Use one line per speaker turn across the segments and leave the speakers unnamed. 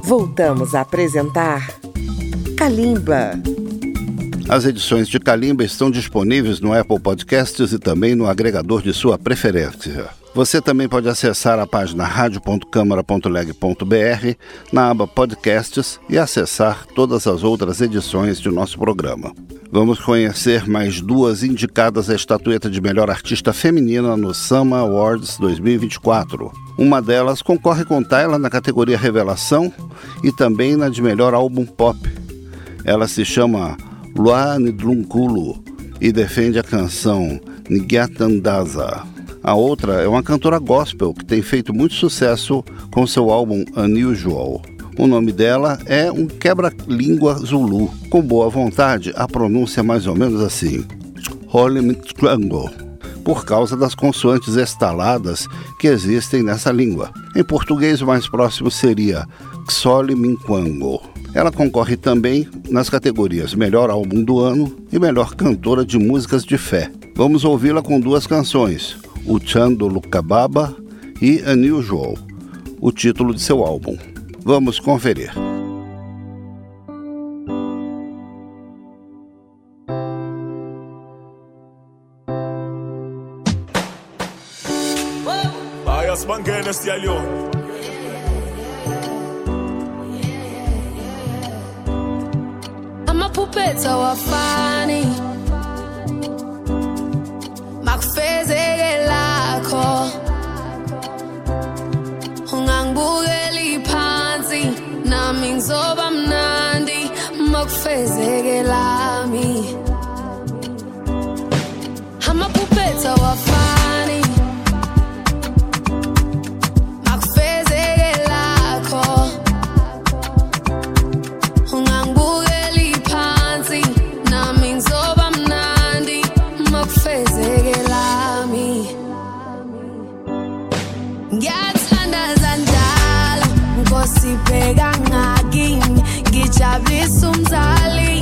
Voltamos a apresentar Kalimba.
As edições de Kalimba estão disponíveis no Apple Podcasts e também no agregador de sua preferência. Você também pode acessar a página radio.câmara.leg.br na aba Podcasts e acessar todas as outras edições de nosso programa. Vamos conhecer mais duas indicadas à estatueta de melhor artista feminina no Sama Awards 2024. Uma delas concorre com Tyla na categoria Revelação e também na de melhor álbum pop. Ela se chama Lua Ndlunkulu e defende a canção Ngiatandaza. A outra é uma cantora gospel que tem feito muito sucesso com seu álbum Unusual. O nome dela é um quebra-língua zulu. Com boa vontade, a pronúncia é mais ou menos assim: Holimtrango, por causa das consoantes estaladas que existem nessa língua. Em português, o mais próximo seria Xoliminquango. Ela concorre também nas categorias Melhor Álbum do Ano e Melhor Cantora de Músicas de Fé. Vamos ouvi-la com duas canções, o Chando Lukababa e Unusual, o título de seu álbum. Vamos conferir.
Amapupetha wafani makufezeke lakho ungangibukeli phansi nami ngizoba mnandi makufezeke lami. Amapupetha wafani makufezeke lakho ungangibukeli phansi nami ngizoba mnandi makufezeke lami. Ngiyathandaza njalo Nkosi bheka ngakini ngijabulisa umzali.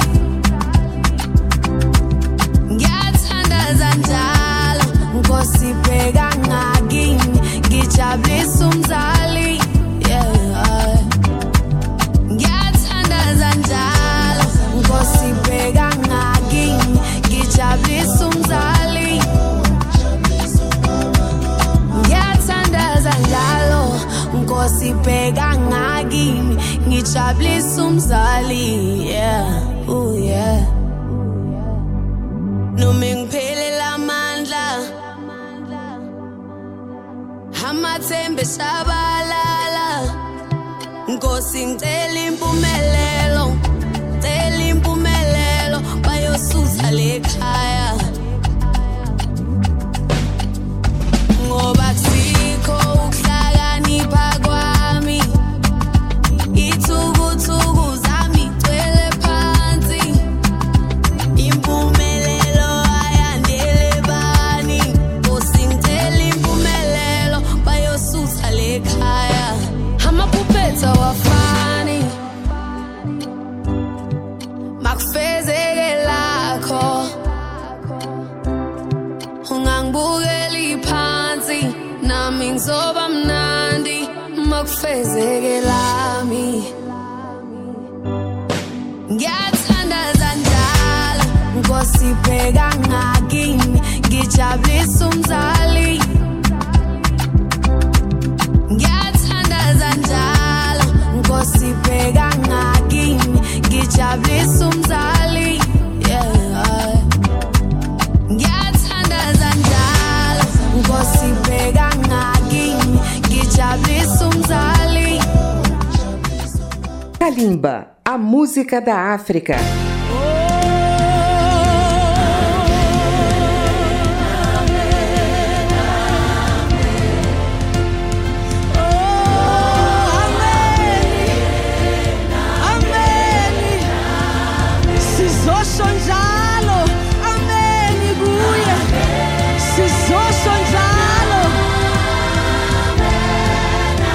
Ngiyathandaza njalo Nkosi bheka ngakini ngijabulisa umzali. Ngiyathandaza njalo Nkosi bheka ngakini ngijabulisa umzali. Ngiyathandaza njalo Nkosi bheka ngakini ngijabulisa umzali. Oh yeah. Noma ngiphelela amandla amathembe shabalala Nkosi ngicela impumelelo, ngicela impumelelo bayosutha lekhaya ngoba kusikho ukuhlakanipha kwami. Ithukuthuku zami gcwele phansi, impumelelo ayandele bani. Nkosi ngicela impumelelo bayosutha lekhaya. Amapupetha wafani makufezeke lakho ungangibukeli phansi nami ngizoba mnandi makufezeke lami. Ngiyathandaza njalo Nkosi bheka ngakini ngijabulisa umzali. Ngiyathandaza njalo Nkosi bheka ngakini ngijabulisa umzali. Ngiyathandaza njalo Nkosi bheka ngakini ngijabulisa umzali.
Kalimba, a música da África.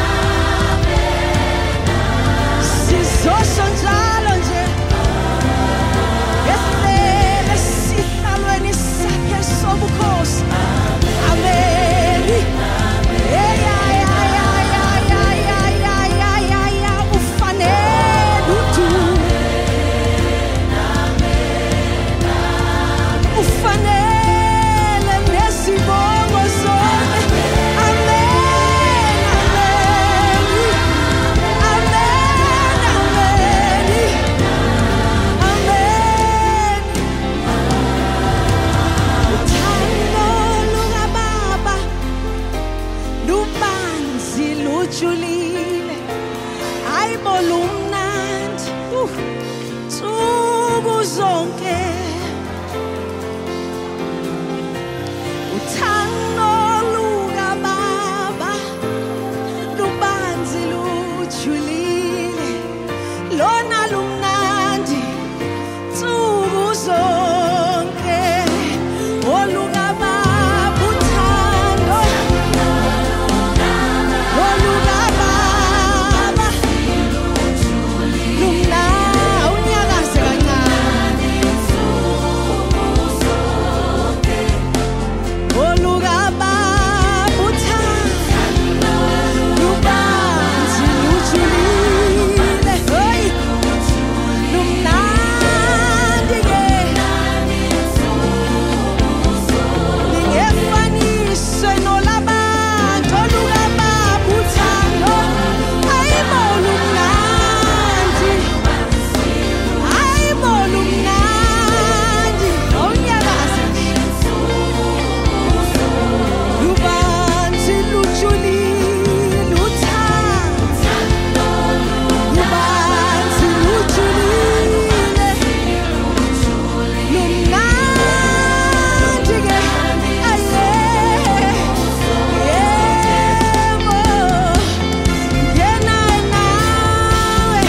Sizosho njalo nje lujulile ayimolumnandi nsuku zonke uthando lukaBaba lubanzi lujulile lona lumnandi nsuku zonke olukaBaba uthando olukaBaba lumna unyakaze kancane olukaBaba uthando lubanzi lujulile hey lumnandi ke ningefanise nolabantu olukaBaba uthando ayimolumnandi ayimolumnandi awunyakaze lubanzi lujulile uthando lubanzi lujulile lumnandi ke aye yebo ngena nawe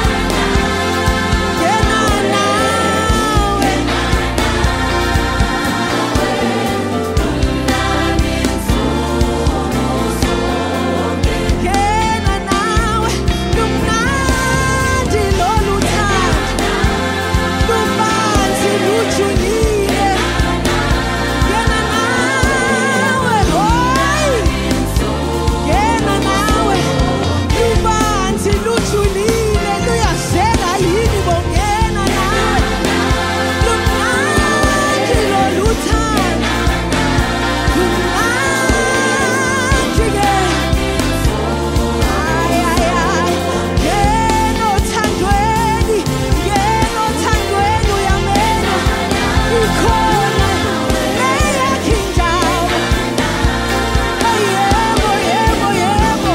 ngena nawe lumnandi lolu thando lubanzi lujulile ngena nawe hoyi ngena nawe lubanzi lujulile luyazeka yini bongena nawe lumnandi lolu thando lumnandi ke ngena othandweni uyamena ikhona eyakhe indawo yebo yebo yebo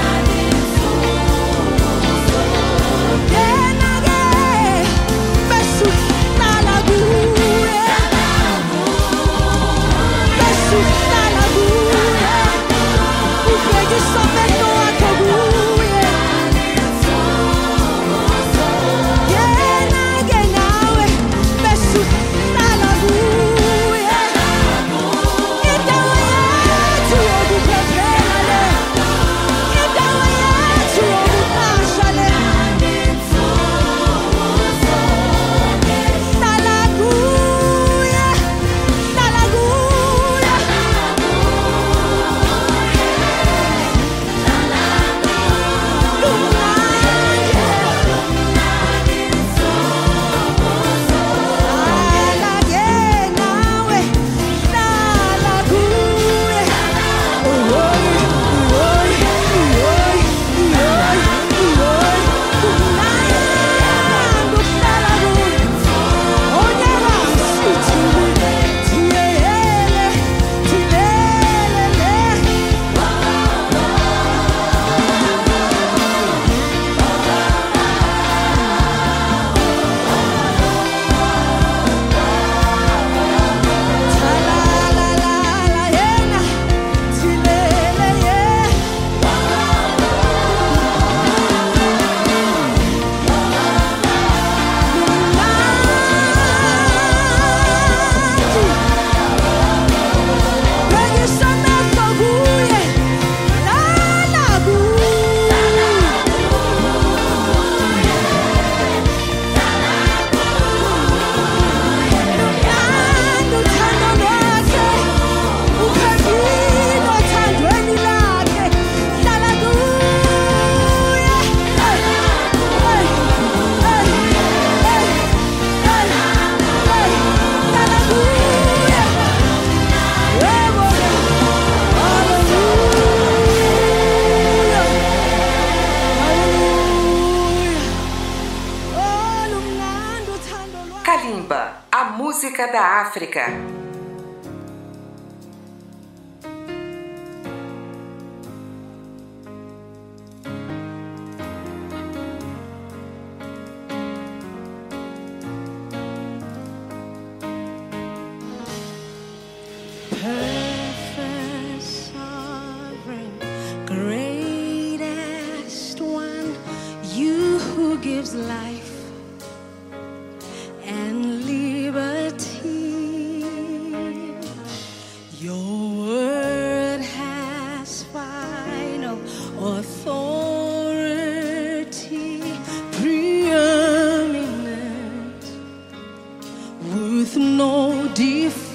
ngena ke bese uhlala kuye bese uhlala kuye ubhekisa amehlo wakho kuye ngena ke nawe bese uhlala kuye indawo yethu yokuphephela le indawo yethu yokuqasha le hlala kuye hlala kuye
Kalimba, a música da África.
is life and liberty. Your word has final authority, preeminent, with no defeat.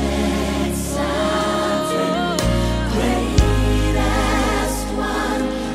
Perfect, sovereign, greatest one,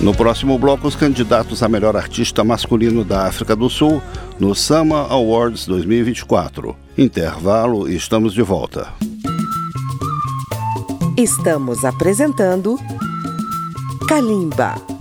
No próximo bloco, os candidatos a melhor artista masculino da África do Sul no Sama Awards 2024. Intervalo e estamos de volta.
Estamos apresentando Kalimba.